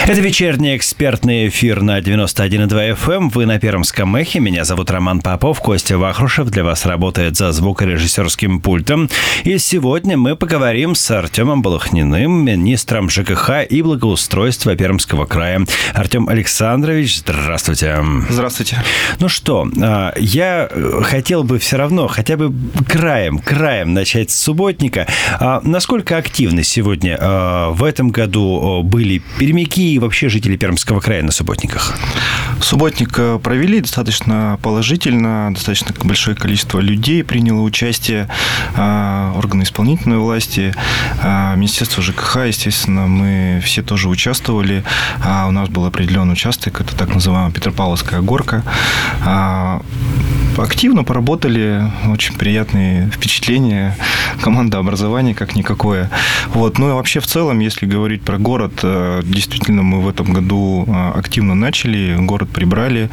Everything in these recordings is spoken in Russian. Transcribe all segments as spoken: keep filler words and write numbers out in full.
Это вечерний экспертный эфир на девяносто один и два эф эм. Вы на Пермском эхе. Меня зовут Роман Попов. Костя Вахрушев для вас работает за звукорежиссерским пультом. И сегодня мы поговорим с Артемом Балахниным, министром ЖКХ и благоустройства Пермского края. Артем Александрович, здравствуйте. Здравствуйте. Ну что, я хотел бы все равно хотя бы краем, краем начать с субботника. Насколько активны сегодня в этом году были пермяки и вообще жители Пермского края на субботниках? Субботник провели достаточно положительно, достаточно большое количество людей приняло участие, органы исполнительной власти, Министерство ЖКХ, естественно, мы все тоже участвовали. У нас был определенный участок, это так называемая Петропавловская горка. Активно поработали, очень приятные впечатления, команда образования как никакое. Вот. Ну и вообще в целом, если говорить про город, действительно мы в этом году активно начали, город прибрали,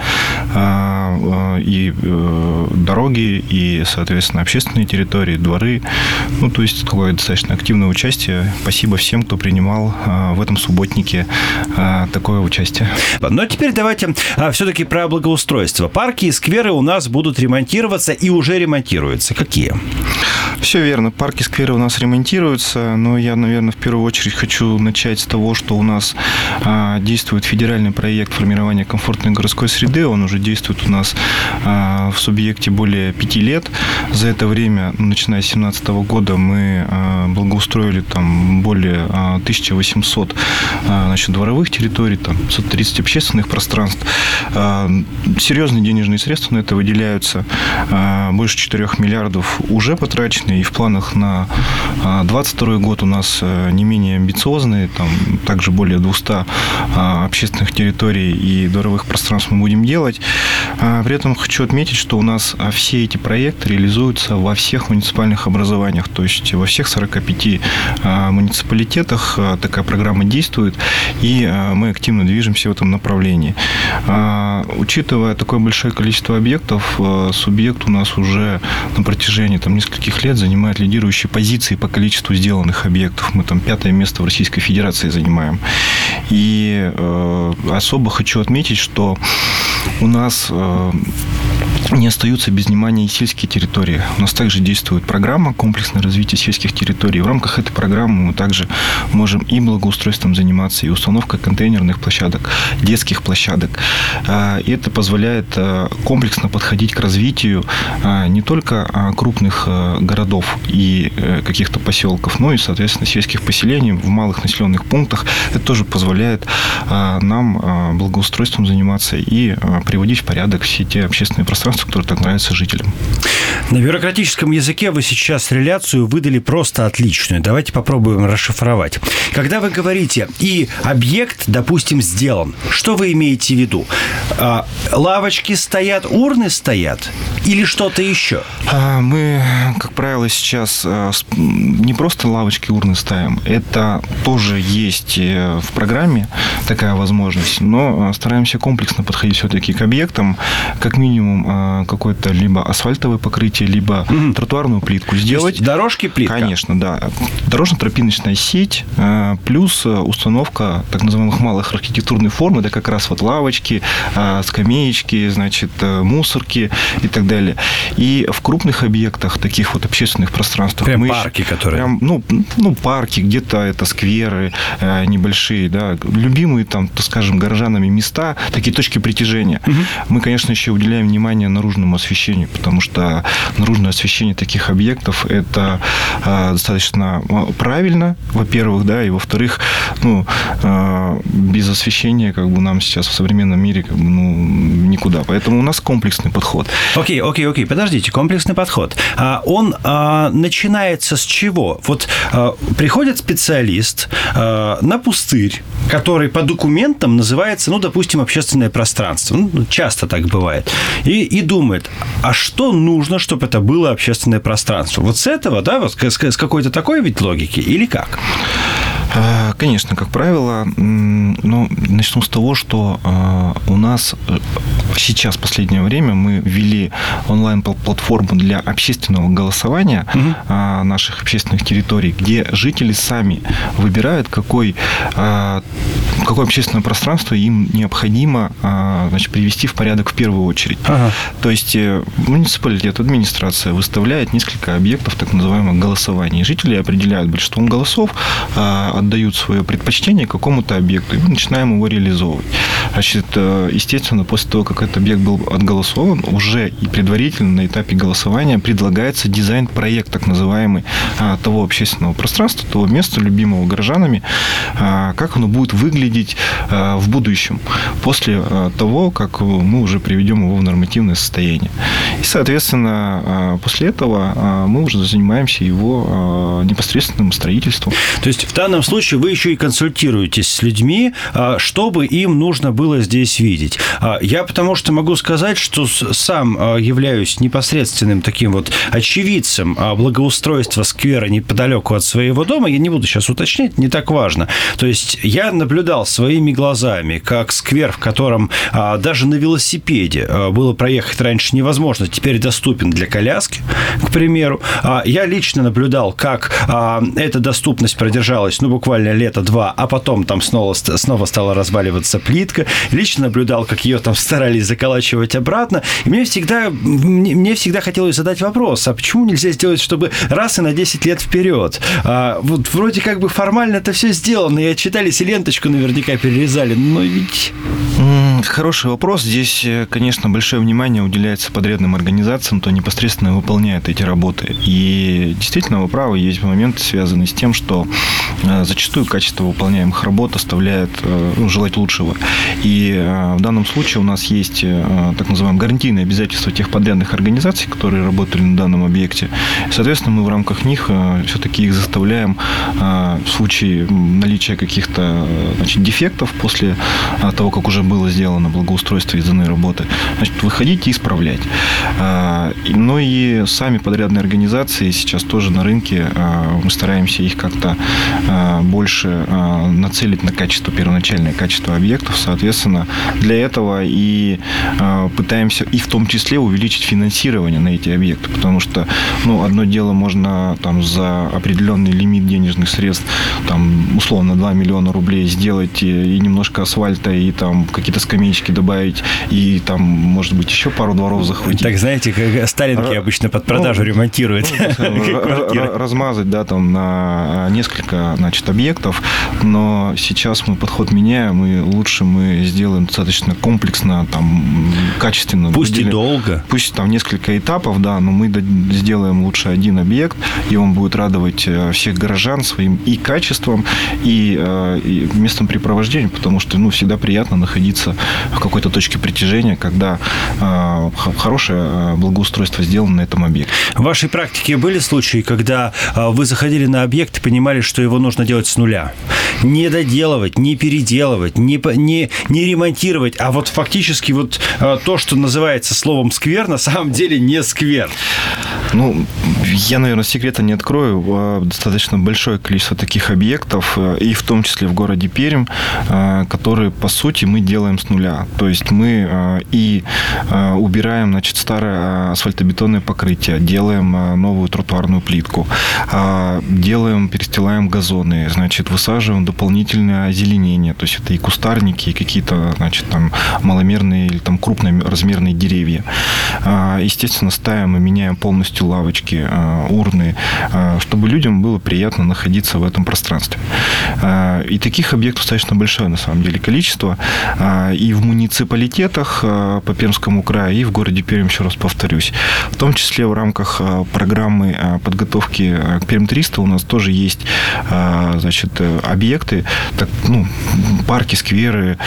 и дороги, и, соответственно, общественные территории, дворы. Ну, то есть такое достаточно активное участие. Спасибо всем, кто принимал в этом субботнике такое участие. Но теперь давайте все-таки про благоустройство. Парки и скверы у нас будут ремонтироваться и уже ремонтируются. Какие? Все верно. Парки и скверы у нас ремонтируются, но я, наверное, в первую очередь хочу начать с того, что у нас а, действует федеральный проект формирования комфортной городской среды. Он уже действует у нас а, в субъекте более пяти лет. За это время, начиная с две тысячи семнадцатого года, мы а, благоустроили там более а, тысяча восемьсот а, значит, дворовых территорий, там, пятьсот тридцать общественных пространств. А, серьезные денежные средства на это выделяются. А, больше четырёх миллиардов уже потрачено. И в планах на двадцать второй год у нас не менее амбициозные, там также более двухсот общественных территорий и дворовых пространств мы будем делать. При этом хочу отметить, что у нас все эти проекты реализуются во всех муниципальных образованиях, то есть во всех сорока пяти муниципалитетах такая программа действует, и мы активно движемся в этом направлении. Учитывая такое большое количество объектов, субъект у нас уже на протяжении там, нескольких лет занимает лидирующие позиции по количеству сделанных объектов. Мы там пятое место в Российской Федерации занимаем. И э, особо хочу отметить, что у нас э, не остаются без внимания и сельские территории. У нас также действует программа «Комплексное развитие сельских территорий». В рамках этой программы мы также можем и благоустройством заниматься, и установкой контейнерных площадок, детских площадок. И это позволяет комплексно подходить к развитию не только крупных городов и каких-то поселков, но и, соответственно, сельских поселений в малых населенных пунктах. Это тоже позволяет нам благоустройством заниматься и приводить в порядок все те общественные пространства, которые так нравятся жителям. На бюрократическом языке вы сейчас реляцию выдали просто отличную. Давайте попробуем расшифровать. Когда вы говорите «и объект, допустим, сделан», что вы имеете в виду? Лавочки стоят, урны стоят или что-то еще? Мы, как правило, сейчас не просто лавочки, урны ставим. Это тоже есть в программе такая возможность, но стараемся комплексно подходить все-таки к объектам. Как минимум какое-то либо асфальтовое покрытие, либо угу. тротуарную плитку сделать. Дорожки, плитка? Конечно, да. Дорожно-тропиночная сеть, плюс установка так называемых малых архитектурных форм, это как раз вот лавочки, скамеечки, значит, мусорки и так далее. И в крупных объектах, таких вот общественных пространствах... Прям парки, еще, которые... Прям, ну, ну, парки, где-то это скверы небольшие, да, любимые там, так скажем, горожанами места, такие точки притяжения. Угу. Мы, конечно, еще уделяем внимание наружному освещению, потому что наружное освещение таких объектов – это э, достаточно правильно, во-первых, да, и во-вторых, ну, э, без освещения как бы нам сейчас в современном мире как бы, ну, никуда. Поэтому у нас комплексный подход. Окей, окей, окей, подождите, комплексный подход. А он а, начинается с чего? Вот а, приходит специалист а, на пустырь, который по документам называется, ну, допустим, общественное пространство. Ну, часто так бывает. И, и думает, а что нужно, чтобы это было общественное пространство? Вот с этого, да, вот с какой-то такой ведь логики или как? Конечно, как правило, но начну с того, что у нас сейчас в последнее время мы ввели онлайн-платформу для общественного голосования угу. наших общественных территорий, где жители сами выбирают, какой какое общественное пространство им необходимо, значит, привести в порядок в первую очередь. Ага. То есть муниципалитет, администрация выставляет несколько объектов так называемых голосований. Жители определяют большинством голосов, отдают свое предпочтение какому-то объекту, и мы начинаем его реализовывать. Значит, естественно, после того, как этот объект был отголосован, уже и предварительно на этапе голосования предлагается дизайн-проект, так называемый, того общественного пространства, того места, любимого горожанами, как оно будет выглядеть в будущем, после того, как мы уже приведем его в нормативное состояние. И, соответственно, после этого мы уже занимаемся его непосредственным строительством. То есть, в данном случае вы еще и консультируетесь с людьми, чтобы им нужно было здесь видеть. Я потому что могу сказать, что сам являюсь непосредственным таким вот очевидцем благоустройства сквера неподалеку от своего дома. Я не буду сейчас уточнять, не так важно. То есть, я наблюдал своими глазами, как сквер, в котором а, даже на велосипеде а, было проехать раньше невозможно, теперь доступен для коляски, к примеру. А, я лично наблюдал, как а, эта доступность продержалась, ну, буквально лето-два, а потом там снова, снова стала разваливаться плитка. Лично наблюдал, как ее там старались заколачивать обратно. И мне всегда, мне, мне всегда хотелось задать вопрос, а почему нельзя сделать, чтобы раз и на десять лет вперед? А, вот вроде как бы формально это все сделано, и отчитались, и ленточку наверняка перерезали, но ведь... Хороший вопрос. Здесь, конечно, большое внимание уделяется подрядным организациям, кто непосредственно выполняет эти работы. И действительно, вы правы, есть моменты, связанные с тем, что зачастую качество выполняемых работ оставляет, ну, желать лучшего. И в данном случае у нас есть так называемые гарантийные обязательства тех подрядных организаций, которые работали на данном объекте. Соответственно, мы в рамках них все-таки их заставляем в случае наличия каких-то, значит, дефектов после того, как уже было сделано благоустройство из данной работы, значит, выходить и исправлять. Но и сами подрядные организации сейчас тоже на рынке, мы стараемся их как-то больше нацелить на качество, первоначальное качество объектов. Соответственно, для этого и пытаемся и в том числе увеличить финансирование на эти объекты, потому что, ну, одно дело можно там за определенный лимит денежных средств, там, условно, два миллиона рублей сделать и, и немножко асфальта, и там какие-то скамеечки добавить, и там, может быть, еще пару дворов захватить. Так, знаете, как Сталинки Р... обычно под продажу ну, ремонтируют. Ну, размазать, да, там на несколько, значит, объектов, но сейчас мы подход меняем, и лучше мы сделаем достаточно комплексно, там, качественно. Пусть выделим, и долго. Пусть там несколько этапов, да, но мы сделаем лучше один объект, и он будет радовать всех горожан своим и качеством, и, и местом препровождения, потому что, ну, всегда приятно находиться в какой-то точке притяжения, когда э, хорошее благоустройство сделано на этом объекте. В вашей практике были случаи, когда э, вы заходили на объект и понимали, что его нужно делать с нуля? Не доделывать, не переделывать, не, не, не ремонтировать, а вот фактически вот э, то, что называется словом «сквер», на самом деле не сквер. Ну, я, наверное, секрета не открою. Достаточно большое количество таких объектов, и в том числе в городе Пермь, которые, по сути, мы делаем с нуля. То есть мы и убираем, значит, старое асфальтобетонное покрытие, делаем новую тротуарную плитку, делаем, перестилаем газоны, значит, высаживаем дополнительное озеленение. То есть это и кустарники, и какие-то, значит, там маломерные или там крупноразмерные деревья. Естественно, ставим и меняем полностью лавочки, урны, чтобы людям было приятно находиться в этом пространстве. И таких объектов достаточно большое, на самом деле, количество. И в муниципалитетах по Пермскому краю, и в городе Пермь, еще раз повторюсь. В том числе в рамках программы подготовки к Пермь триста у нас тоже есть, значит, объекты, так, ну, парки, скверы,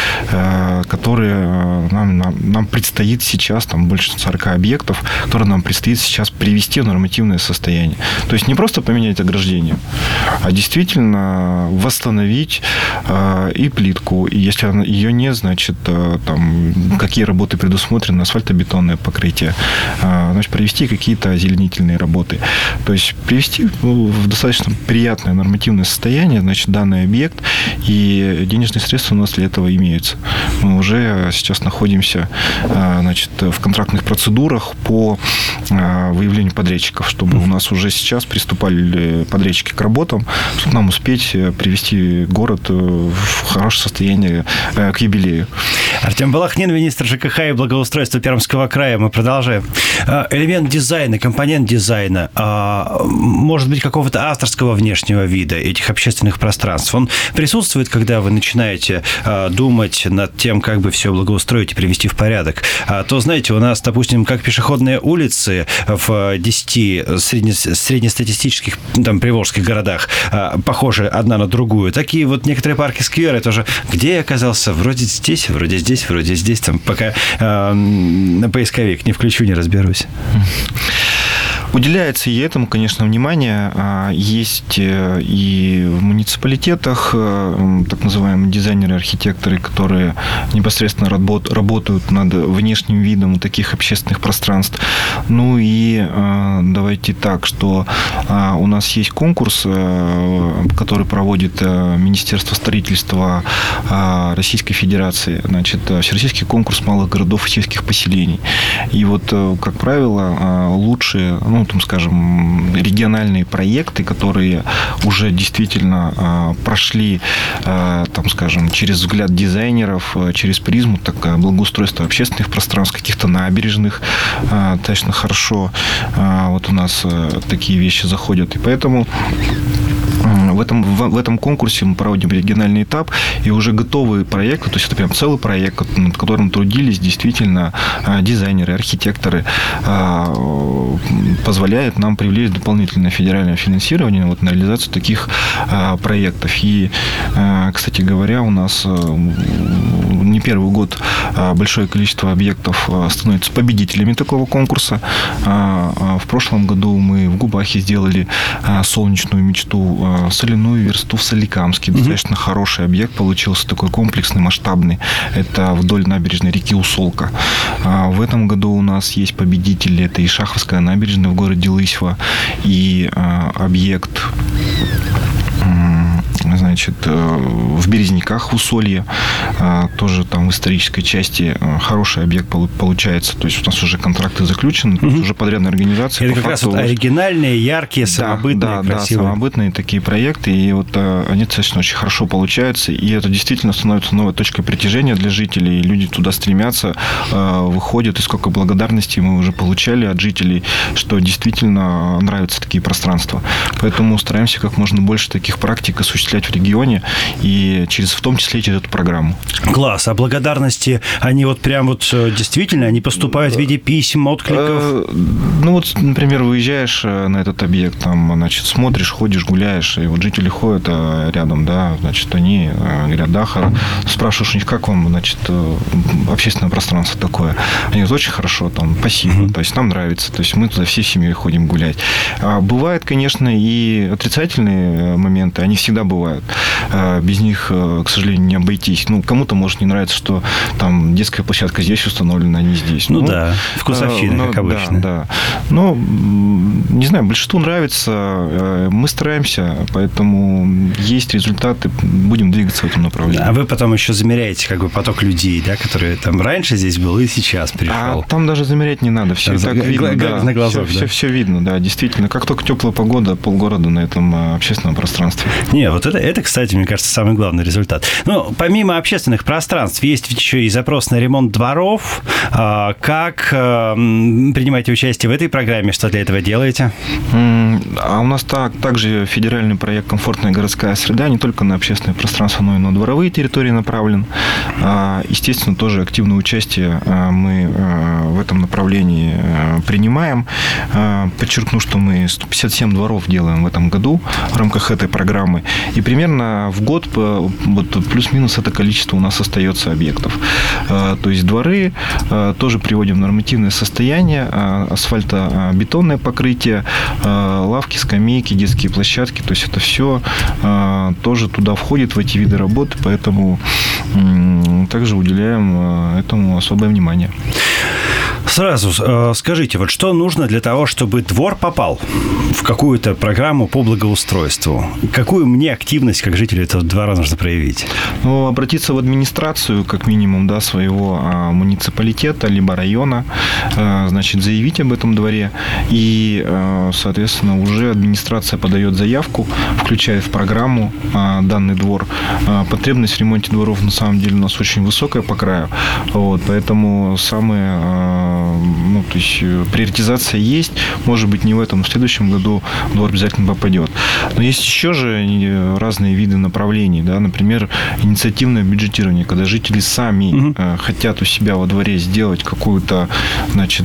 которые нам, нам, нам предстоит сейчас, там больше сорока объектов, которые нам предстоит сейчас привести в нормативное состояние. То есть не просто поменять ограждение, а действительно восстановить и плитку, и если она, ее нет, значит, там, какие работы предусмотрены, асфальтобетонное покрытие, значит, провести какие-то озеленительные работы. То есть привести в достаточно приятное нормативное состояние, значит, данный объект, и денежные средства у нас для этого имеются. Мы уже сейчас находимся, значит, в контрактных процедурах по выявлению подрядчиков, чтобы у нас уже сейчас приступали подрядчики к работам, чтобы нам успеть привести город в хорошее состояние к юбилею. Артем Балахнин, министр ЖКХ и благоустройства Пермского края. Мы продолжаем. Элемент дизайна, компонент дизайна, может быть, какого-то авторского внешнего вида этих общественных пространств, он присутствует, когда вы начинаете думать над тем, как бы все благоустроить и привести в порядок. То, знаете, у нас, допустим, как пешеходные улицы в десяти средне, среднестатистических там, приволжских городах похожи одна на другую, такие вот некоторые парки, скверы тоже. Где я оказался? Вроде здесь, вроде здесь, вроде здесь, там, пока э, на поисковик не включу, не разберусь. Уделяется и этому, конечно, внимание. Есть и в муниципалитетах так называемые дизайнеры-архитекторы, которые непосредственно работают над внешним видом таких общественных пространств. Ну и давайте так, что у нас есть конкурс, который проводит Министерство строительства Российской Федерации. Значит, всероссийский конкурс малых городов и сельских поселений. И вот, как правило, лучшие, ну, там, скажем, региональные проекты, которые уже действительно прошли, там, скажем, через взгляд дизайнеров, через призму так, благоустройства общественных пространств, каких-то набережных, достаточно хорошо вот у нас такие вещи заходят. И поэтому В этом, в, в этом конкурсе мы проводим региональный этап, и уже готовые проекты, то есть это прям целый проект, над которым трудились действительно дизайнеры, архитекторы, позволяет нам привлечь дополнительное федеральное финансирование вот на реализацию таких проектов. И, кстати говоря, у нас не первый год большое количество объектов становится победителями такого конкурса. В прошлом году мы в Губахе сделали солнечную мечту, соляную версту в Соликамске. Достаточно mm-hmm. хороший объект получился, такой комплексный, масштабный. Это вдоль набережной реки Усолка. В этом году у нас есть победители. Это и Шаховская набережная в городе Лысьва, и объект, значит, в Березняках, в Усолье, тоже там в исторической части хороший объект получается. То есть у нас уже контракты заключены, mm-hmm. уже подрядная организация. Это как раз вот оригинальные, яркие, самобытные, да, да, красивые. Да, самобытные такие проекты, и вот они достаточно очень хорошо получаются, и это действительно становится новой точкой притяжения для жителей, и люди туда стремятся, выходят, и сколько благодарностей мы уже получали от жителей, что действительно нравятся такие пространства. Поэтому стараемся как можно больше таких практик осуществлять в регионе, и через, в том числе через эту программу. Класс. А благодарности, они вот прям вот действительно, они поступают в виде писем, откликов? Ну вот, например, выезжаешь на этот объект, там, значит, смотришь, ходишь, гуляешь, и вот жители ходят рядом, да, значит, они говорят, да, спрашиваешь у них, как вам, значит, общественное пространство такое? Они говорят, очень хорошо, там, спасибо, mm-hmm. то есть нам нравится, то есть мы туда всей семьей ходим гулять. А бывают, конечно, и отрицательные моменты, они всегда бывают. Без них, к сожалению, не обойтись. Ну, кому-то может не нравиться, что там детская площадка здесь установлена, а не здесь. Ну, ну да, вкусовщина, ну, как обычно. Да, да. Но, не знаю, большинству нравится. Мы стараемся, поэтому есть результаты, будем двигаться в этом направлении. А вы потом еще замеряете как бы поток людей, да, которые там раньше здесь был и сейчас пришел. А там даже замерять не надо, все там так видно. Гла- да, на глазок, все, да? все, все видно, да, действительно. Как только теплая погода, полгорода на этом общественном пространстве. Не, вот это, это, кстати, мне кажется, самый главный результат. Ну, помимо общественных пространств, есть ведь еще и запрос на ремонт дворов. Как принимаете участие в этой программе? Что для этого делаете? А у нас так, также федеральный проект «Комфортная городская среда» не только на общественное пространство, но и на дворовые территории направлен. Естественно, тоже активное участие мы в этом направлении принимаем. Подчеркну, что мы сто пятьдесят семь дворов делаем в этом году в рамках этой программы. И примерно в год вот, плюс-минус это количество у нас остается объектов. То есть дворы тоже приводим в нормативное состояние, асфальтобетонное покрытие, лавки, скамейки, детские площадки. То есть это все тоже туда входит, в эти виды работы. Поэтому также уделяем этому особое внимание. Сразу э, скажите, вот что нужно для того, чтобы двор попал в какую-то программу по благоустройству? Какую мне активность, как житель этого двора, нужно проявить? Ну, обратиться в администрацию, как минимум, да, своего а, муниципалитета, либо района, а, значит, заявить об этом дворе. И, а, соответственно, уже администрация подает заявку, включая в программу а, данный двор. А, потребность в ремонте дворов, на самом деле, у нас очень высокая по краю. Вот, поэтому самые... А, ну, то есть приоритизация есть. Может быть, не в этом, но в следующем году двор обязательно попадет. Но есть еще же разные виды направлений. Да? Например, инициативное бюджетирование, когда жители сами угу. хотят у себя во дворе сделать какую-то, значит,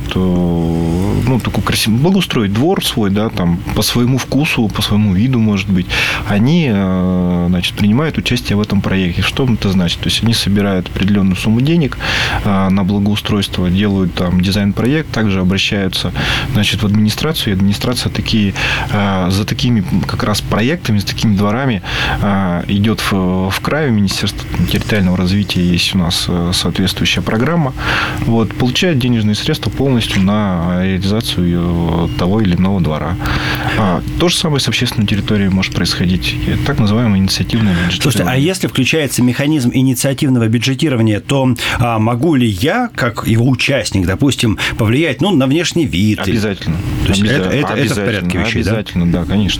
ну, такую красивую, благоустроить двор свой, да, там, по своему вкусу, по своему виду, может быть. Они, значит, принимают участие в этом проекте. Что это значит? То есть они собирают определенную сумму денег на благоустройство, делают там дизайн-проект, также обращаются, значит, в администрацию, и администрация такие, за такими как раз проектами, за такими дворами идет в, в край, в Министерство территориального развития есть у нас соответствующая программа, вот, получает денежные средства полностью на реализацию того или иного двора. То же самое с общественной территорией может происходить, так называемое инициативное бюджетирование. Слушайте, а если включается механизм инициативного бюджетирования, то а, могу ли я, как его участник, допустим, повлиять, ну, на внешний вид? Обязательно. То есть Обязательно. это, это, это в порядке вещей, обязательно, да? да, конечно.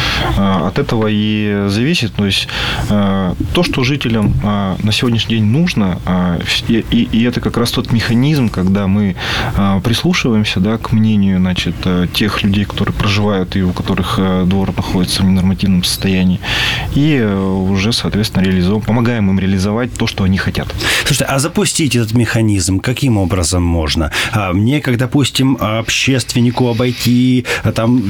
От этого и зависит, то есть то, что жителям на сегодняшний день нужно, и, и это как раз тот механизм, когда мы прислушиваемся, да, к мнению, значит, тех людей, которые проживают и у которых двор находится в ненормативном состоянии, и уже, соответственно, реализуем, помогаем им реализовать то, что они хотят. Слушайте, а запустить этот механизм каким образом можно? Мне, как, допустим, общественнику обойти там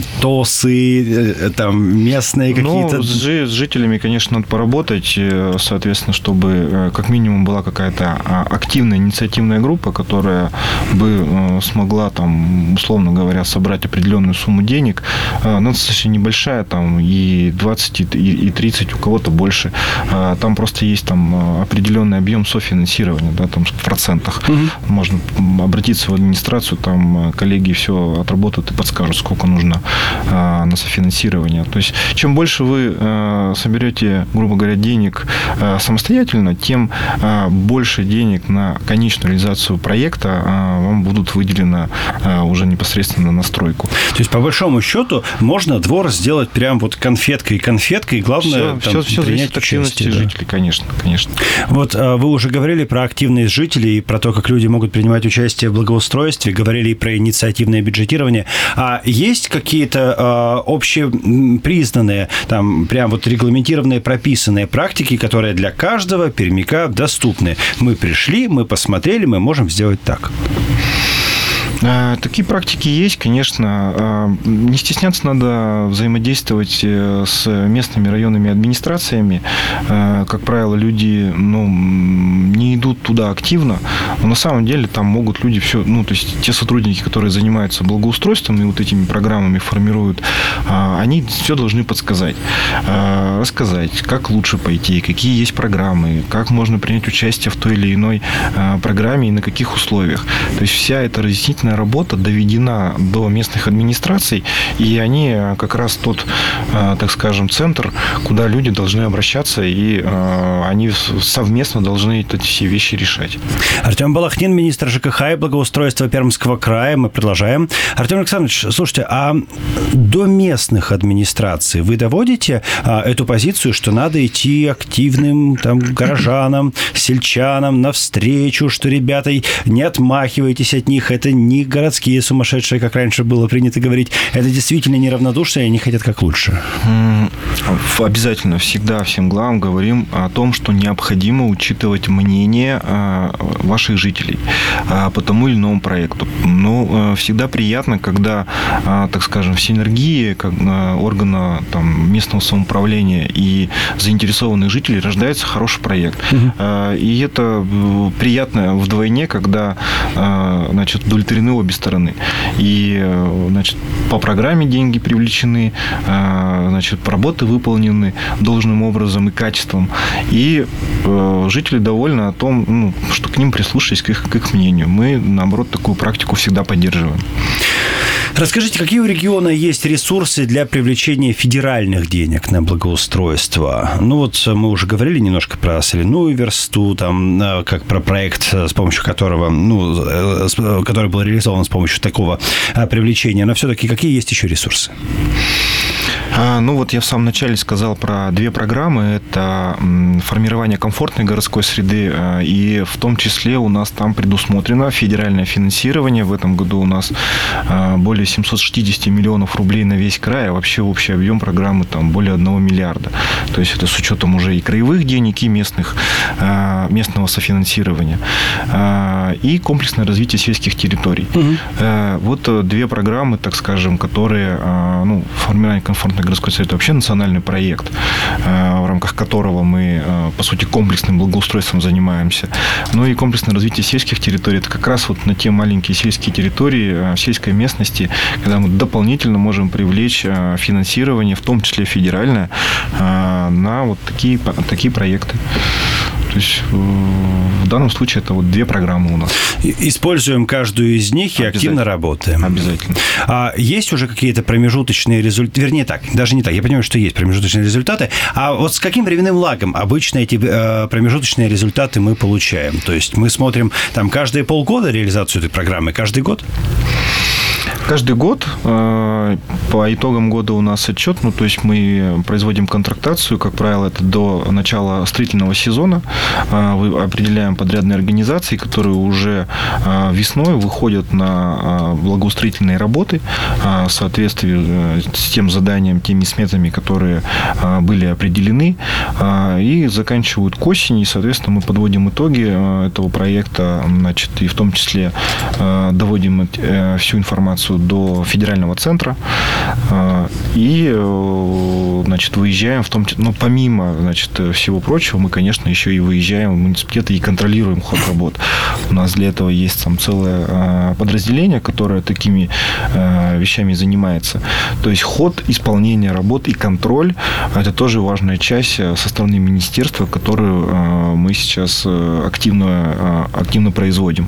ТОСы, там местные какие-то... Ну, с жителями, конечно, надо поработать, соответственно, чтобы как минимум была какая-то активная инициативная группа, которая бы смогла, там, условно говоря, собрать определенную сумму денег. Она достаточно небольшая, там, и двадцать, и тридцать, у кого-то больше. Там просто есть там определенный объем софинансирования, да, там, в процентах. Угу. Можно обратиться в администрацию, там коллеги все отработают и подскажут, сколько нужно а, на софинансирование. То есть, чем больше вы а, соберете, грубо говоря, денег а, самостоятельно, тем а, больше денег на конечную реализацию проекта а, вам будут выделено а, уже непосредственно на стройку. То есть, по большому счету, можно двор сделать прям вот конфеткой, конфеткой, и главное, все, там, все, все принять зависит от активности да. жителей, конечно, конечно. Вот а, вы уже говорили про активность жителей, про то, как люди могут принимать участие в благоустройстве, говорили и про инициативное бюджетирование. А есть какие-то э, общепризнанные, там, прям вот регламентированные, прописанные практики, которые для каждого пермяка доступны? Мы пришли, мы посмотрели, мы можем сделать так. Такие практики есть, конечно. Не стесняться надо взаимодействовать с местными районными администрациями. Как правило, люди, ну, не идут туда активно, но на самом деле там могут люди все, ну, то есть те сотрудники, которые занимаются благоустройством и вот этими программами формируют, они все должны подсказать, рассказать, как лучше пойти, какие есть программы, как можно принять участие в той или иной программе и на каких условиях. То есть вся эта разъяснительная работа доведена до местных администраций, и они как раз тот, так скажем, центр, куда люди должны обращаться, и они совместно должны эти все вещи решать. Артем Балахнин, министр ЖКХ и благоустройства Пермского края. Мы продолжаем. Артем Александрович, слушайте, а до местных администраций вы доводите эту позицию, что надо идти активным там горожанам, сельчанам навстречу, что, ребята, не отмахивайтесь от них, это не городские сумасшедшие, как раньше было принято говорить, это действительно неравнодушные, они хотят как лучше? Обязательно, всегда всем главам говорим о том, что необходимо учитывать мнение ваших жителей по тому или иному проекту. Но всегда приятно, когда, так скажем, в синергии органа там, местного самоуправления и заинтересованных жителей рождается хороший проект. Угу. И это приятно вдвойне, когда, значит, удовлетворены обе стороны. И, значит, по программе деньги привлечены, значит, работы выполнены должным образом и качеством. И жители довольны о том, ну, что к ним прислушались, к их, к их мнению. Мы, наоборот, такую практику всегда поддерживаем. Расскажите, какие у региона есть ресурсы для привлечения федеральных денег на благоустройство? Ну, вот мы уже говорили немножко про соляную версту, там, как про проект, с помощью которого, ну, который был реализован с помощью такого привлечения. Но все-таки какие есть еще ресурсы? Ну, вот я в самом начале сказал про две программы. Это формирование комфортной городской среды, и в том числе у нас там предусмотрено федеральное финансирование. В этом году у нас более семьсот шестьдесят миллионов рублей на весь край, а вообще общий объем программы там более одного миллиарда. То есть это с учетом уже и краевых денег, и местных, местного софинансирования. И комплексное развитие сельских территорий. Угу. Вот две программы, так скажем, которые, ну, формирование комфортной городской среды — это вообще национальный проект, в рамках которого мы, по сути, комплексным благоустройством занимаемся. Ну и комплексное развитие сельских территорий — это как раз вот на те маленькие сельские территории, в сельской местности, когда мы дополнительно можем привлечь финансирование, в том числе федеральное, на вот такие, такие проекты. То есть в данном случае это вот две программы у нас. Используем каждую из них и активно работаем. Обязательно. А есть уже какие-то промежуточные результаты? Вернее, так, даже не так. Я понимаю, что есть промежуточные результаты. А вот с каким временным лагом обычно эти э, промежуточные результаты мы получаем? То есть мы смотрим там каждые полгода реализацию этой программы, каждый год? Каждый год по итогам года у нас отчет, ну, то есть мы производим контрактацию, как правило, это до начала строительного сезона. Определяем подрядные организации, которые уже весной выходят на благоустроительные работы в соответствии с тем заданием, теми сметами, которые были определены, и заканчивают к осени, и, соответственно, мы подводим итоги этого проекта, значит, и в том числе доводим всю информацию до федерального центра и, значит, выезжаем в том числе, но помимо, значит, всего прочего, мы, конечно, еще и выезжаем в муниципалитеты и контролируем ход работ. У нас для этого есть там целое подразделение, которое такими вещами занимается. То есть ход исполнения работ и контроль – это тоже важная часть со стороны министерства, которую мы сейчас активно, активно производим.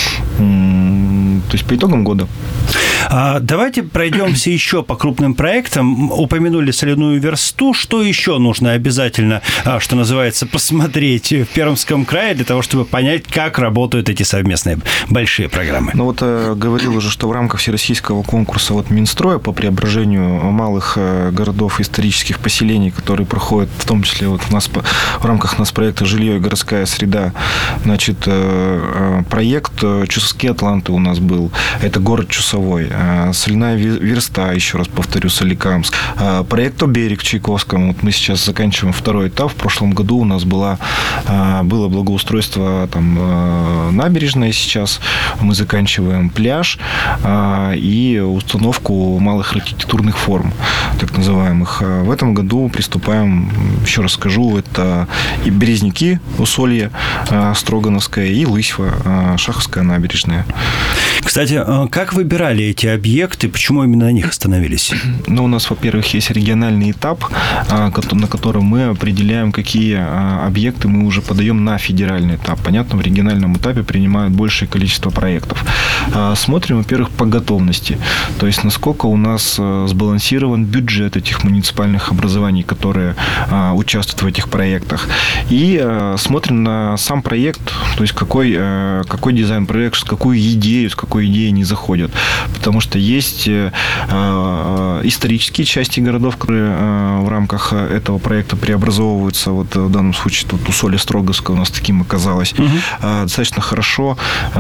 То есть по итогам года. Давайте пройдемся еще по крупным проектам. Упомянули соляную версту. Что еще нужно обязательно, что называется, посмотреть в Пермском крае для того, чтобы понять, как работают эти совместные большие программы? Ну вот говорил уже, что в рамках всероссийского конкурса вот Минстроя по преображению малых городов и исторических поселений, которые проходят, в том числе вот у нас в рамках нас проекта «Жилье и городская среда», значит, проект «Чусовские Атланты» у нас был. Это город Чусовой. Соляная верста, еще раз повторю, Соликамск. Проект «Берег» в Чайковском. Вот мы сейчас заканчиваем второй этап. В прошлом году у нас была, было благоустройство там, набережной сейчас. Мы заканчиваем пляж и установку малых архитектурных форм, так называемых. В этом году приступаем, еще раз скажу, это и Березники, Усолье, Строгановское, и Лысьва, Шаховская набережная. Кстати, как выбирали эти объекты, почему именно на них остановились? Ну, у нас, во-первых, есть региональный этап, на котором мы определяем, какие объекты мы уже подаем на федеральный этап. Понятно, в региональном этапе принимают большее количество проектов. Смотрим, во-первых, по готовности, то есть насколько у нас сбалансирован бюджет этих муниципальных образований, которые участвуют в этих проектах. И смотрим на сам проект, то есть какой, какой дизайн-проект, с какой идеей, с какой идеей они заходят. Потому что есть исторические части городов, которые в рамках этого проекта преобразовываются. Вот в данном случае тут Усолье Строговское у нас таким оказалось. Угу. Достаточно хорошо,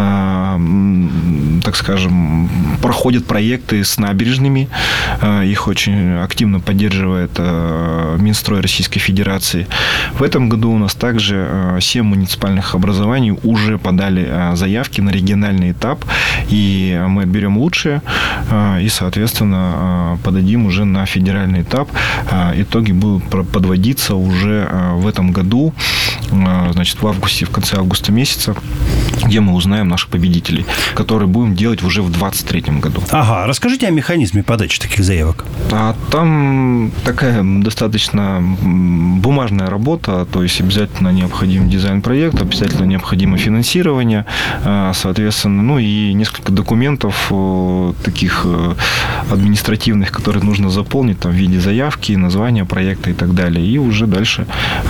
так скажем, проходят проекты с набережными. Их очень активно поддерживает Минстрой Российской Федерации. В этом году у нас также семь муниципальных образований уже подали заявки на региональный этап, и мы отберем лучшие и, соответственно, подадим уже на федеральный этап. Итоги будут подводиться уже в этом году, значит, в августе, в конце августа месяца. где мы узнаем наших победителей, которые будем делать уже в двадцать третьем году. Ага, расскажите о механизме подачи таких заявок. А там такая достаточно бумажная работа, то есть обязательно необходим дизайн-проект, обязательно необходимо финансирование, соответственно, ну и несколько документов таких административных, которые нужно заполнить там, в виде заявки, названия проекта и так далее. И уже дальше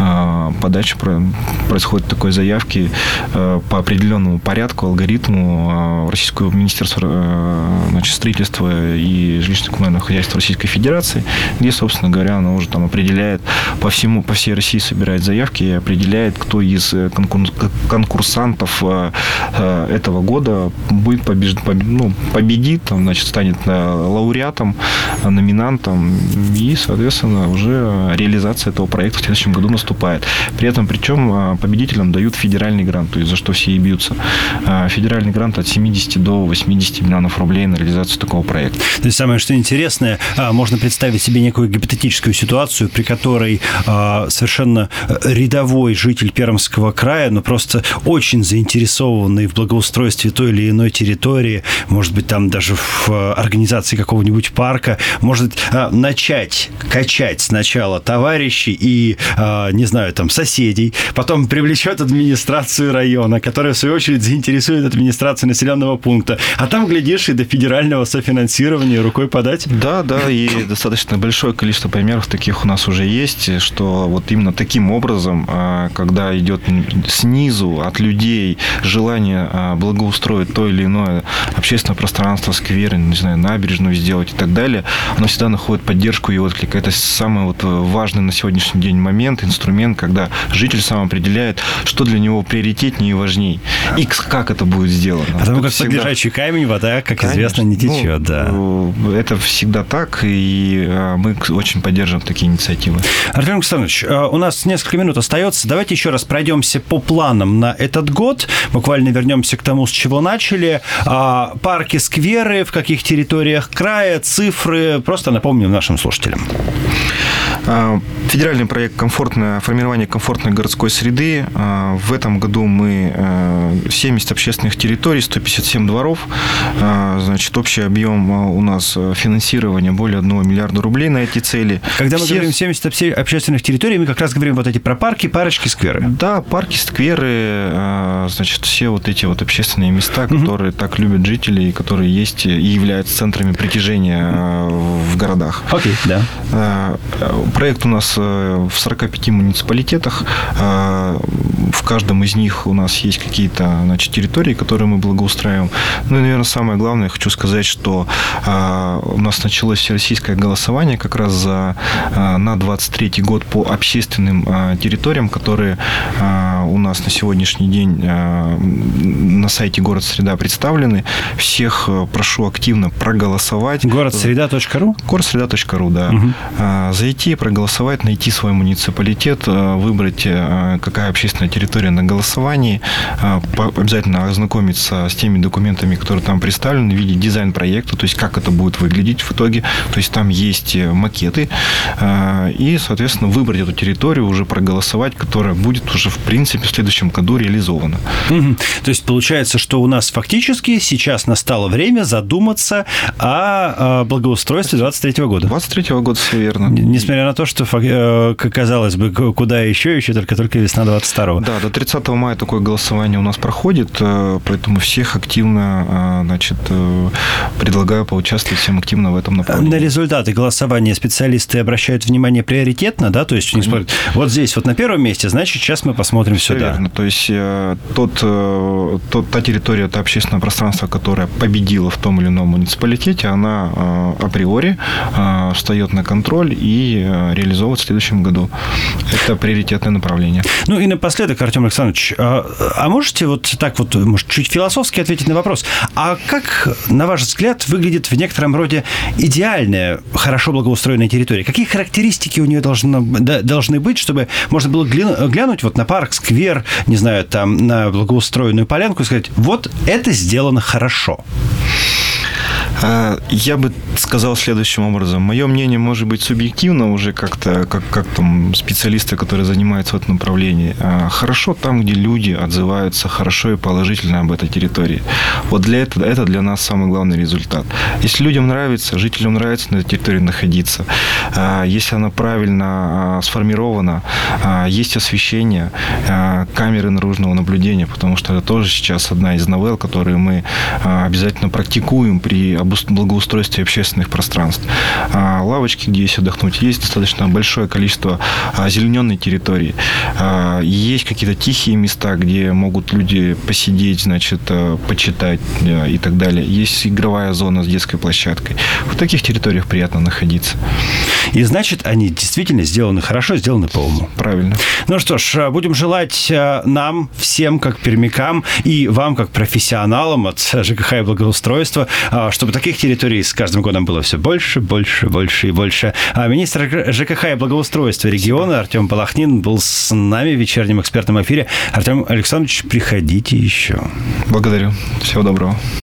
подача происходит такой заявки по определенному порядку, алгоритму Российского министерства, значит, строительства и жилищно-коммунального хозяйства Российской Федерации, где, собственно говоря, она уже там определяет по всему, по всей России собирает заявки и определяет, кто из конкурсантов этого года будет побеж... ну, победит, там, значит, станет лауреатом, номинантом, и, соответственно, уже реализация этого проекта в следующем году наступает. При этом, причем, победителям дают федеральный грант, то есть за что все и бьются. Федеральный грант от семидесяти до восьмидесяти миллионов рублей на реализацию такого проекта. То есть самое что интересное, можно представить себе некую гипотетическую ситуацию, при которой совершенно рядовой житель Пермского края, но просто очень заинтересованный в благоустройстве той или иной территории, может быть, там даже в организации какого-нибудь парка, может начать качать сначала товарищей и, не знаю, там, соседей, потом привлечет администрацию района, которая, в свою очередь, заинтересует администрацию населенного пункта. А там, глядишь, и до федерального софинансирования рукой подать. Да, да, и достаточно большое количество примеров таких у нас уже есть, что вот именно таким образом, когда идет снизу от людей желание благоустроить то или иное общественное пространство, сквер, не знаю, набережную сделать и так далее, оно всегда находит поддержку и отклик. Это самый вот важный на сегодняшний день момент, инструмент, когда житель сам определяет, что для него приоритетнее и важней, и как это будет сделано. Потому это как всегда... под лежачий камень вода, как Конечно. известно, не течет. Ну, да. Это всегда так, и мы очень поддерживаем такие инициативы. Артем Александрович, у нас несколько минут остается. Давайте еще раз пройдемся по планам на этот год. Буквально вернемся к тому, с чего начали. Парки, скверы, в каких территориях края, цифры. Просто напомним нашим слушателям. Федеральный проект «Комфортное формирование комфортной городской среды». В этом году мы семьдесят общественных территорий, сто пятьдесят семь дворов. Значит, общий объем у нас финансирования более одного миллиарда рублей на эти цели. Когда мы Все... говорим семьдесят общественных территорий, мы как раз говорим вот эти про парки, парочки, скверы. Да, парки, скверы, значит, все вот эти вот общественные места, которые угу. так любят жители, которые есть и являются центрами притяжения в городах. Окей, да. Проект у нас в сорока пяти муниципалитетах. В каждом из них у нас есть какие-то, значит, территории, которые мы благоустраиваем. Ну и, наверное, самое главное, я хочу сказать, что у нас началось всероссийское голосование как раз за, на двадцать третий год по общественным территориям, которые у нас на сегодняшний день на сайте Город Среда представлены. Всех прошу активно проголосовать. город среда точка ру? город среда точка ру, да. Угу. Зайти, проголосовать, найти свой муниципалитет, выбрать, какая общественная территория на голосовании, обязательно ознакомиться с теми документами, которые там представлены в виде дизайн-проекта, то есть как это будет выглядеть в итоге. То есть там есть макеты, и, соответственно, выбрать эту территорию, уже проголосовать, которая будет уже, в принципе, в следующем году реализована. Угу. То есть получается, что у нас фактически сейчас настало время задуматься о благоустройстве двадцать третьего года. двадцать третьего года, все верно. Несмотря на то, что, казалось бы, куда еще, еще только-только весна двадцать второго. Да, до тридцатого мая такое голосование у нас проходит, поэтому всех активно, значит, предлагаю поучаствовать всем активно в этом направлении. На результаты голосования специалисты обращают внимание приоритетно, да, то есть у них смотрят, вот здесь вот на первом месте, значит, сейчас мы посмотрим все сюда. Верно, то есть тот, тот, та территория, то общественное пространство, которое победило в том или ином муниципалитете, она априори встает на контроль и реализовывать в следующем году. Это приоритетное направление. Ну и напоследок, Артем Александрович, а, а можете вот так вот, может, чуть философски ответить на вопрос, а как, на ваш взгляд, выглядит в некотором роде идеальная, хорошо благоустроенная территория? Какие характеристики у нее должны, да, должны быть, чтобы можно было глянуть вот на парк, сквер, не знаю, там, на благоустроенную полянку и сказать, вот это сделано хорошо? Я бы сказал следующим образом. Мое мнение может быть субъективно уже как-то, как, как там специалисты, которые занимаются в этом направлении. Хорошо там, где люди отзываются хорошо и положительно об этой территории. Вот для этого, это для нас самый главный результат. Если людям нравится, жителям нравится на этой территории находиться, если она правильно сформирована, есть освещение, камеры наружного наблюдения, потому что это тоже сейчас одна из новелл, которые мы обязательно практикуем при благоустройстве общественных пространств. Лавочки, где есть отдохнуть, есть достаточно большое количество озелененной территории. Есть какие-то тихие места, где могут люди посидеть, значит, почитать и так далее. Есть игровая зона с детской площадкой. В таких территориях приятно находиться. И значит, они действительно сделаны хорошо, сделаны по уму. Правильно. Ну что ж, будем желать нам, всем, как пермякам, и вам, как профессионалам от ЖКХ и благоустройства, чтобы таких территорий с каждым годом было все больше, больше, больше и больше. Министр ЖКХ и благоустройства региона Артем Балахнин был с нами в вечернем экспертном эфире. Артем Александрович, приходите еще. Благодарю. Всего доброго.